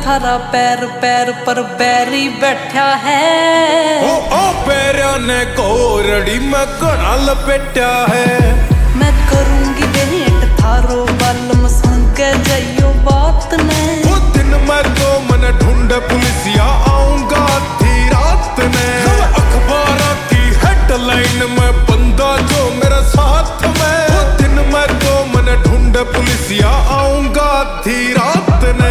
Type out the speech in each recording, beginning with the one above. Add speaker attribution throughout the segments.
Speaker 1: थारा पैर पैर पर बैरी बैठा है।
Speaker 2: ओ पैरिया ने कोरड़ी में घना लपेटा है।
Speaker 1: मैं करूंगी भेंट थारो बालम सुन के जाइयो बात ने।
Speaker 2: वो दिन मैं तो मन ढूंढ पुलिसिया आऊंगा थी रात ने। अखबारों की हेडलाइन में बंदा जो मेरा साथ में। वो दिन मैं तो मन ढूंढ पुलिसिया आऊंगा थी रात ने।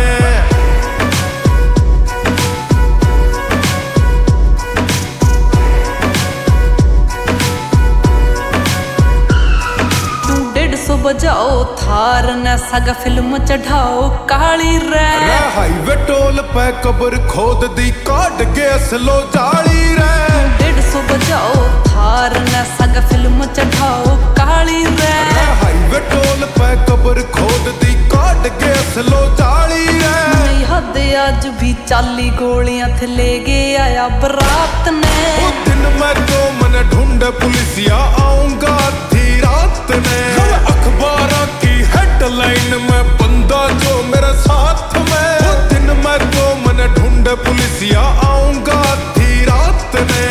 Speaker 1: बजाओ थार ने सग फिल्म चढ़ाओ काली रे।
Speaker 2: हाईवे टोल पे कब्र खोद दी काट के असलो जाली रे।
Speaker 1: 150 बजाओ थार ने सग फिल्म चढ़ाओ काली रे।
Speaker 2: हाईवे टोल पे कब्र खोद दी काट के असलो जाली रे।
Speaker 1: याद आज भी 40 गोलियां थे ले गया आया बरात ने।
Speaker 2: वो दिन मैं तो मन ढूंढ पुलिसिया आऊंगा थी रात ने। अखबारों की हेडलाइन में बंदा जो मेरा साथ में। वो दिन मैं तो मन ढूंढ पुलिसिया आऊंगा थी रात ने।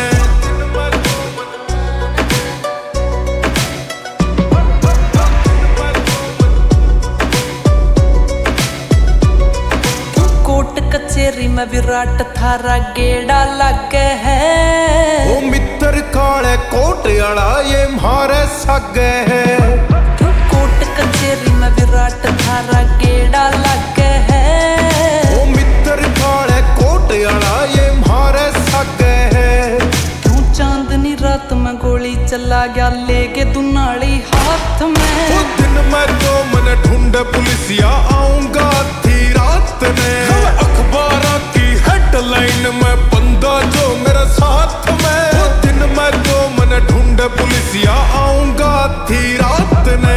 Speaker 1: कोर्ट कचेरी में विराट थारा गेड़ा लगे है।
Speaker 2: ओ मित्र काले कोट आला ये मारे सगे है।
Speaker 1: कोर्ट कचेरी में विराट थारा गेड़ा लगे है।
Speaker 2: ओ मित्र काले कोट आला ये मारे सगे है।
Speaker 1: क्यों चांदनी रात में गोली चला गया लेके दुनाली हाथ में।
Speaker 2: वो दिन मैं तो मन ढूंढ पुलिसिया आऊंगा थी रात ने। अखबारों की हेडलाइन में बंदा जो मेरा साथ में। वो दिन मैं तो मन ढूंढ पुलिसिया आऊंगा थी रात ने।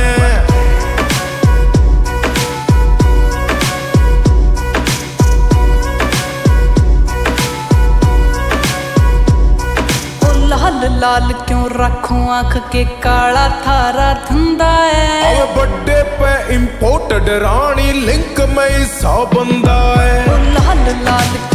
Speaker 2: लाल लाल क्यों रखूं आंख के काला थारा धंधा है। अब बड्डे पे इम्पोर्टेड रानी लिंक में सा बंदा है।
Speaker 1: लाल लाल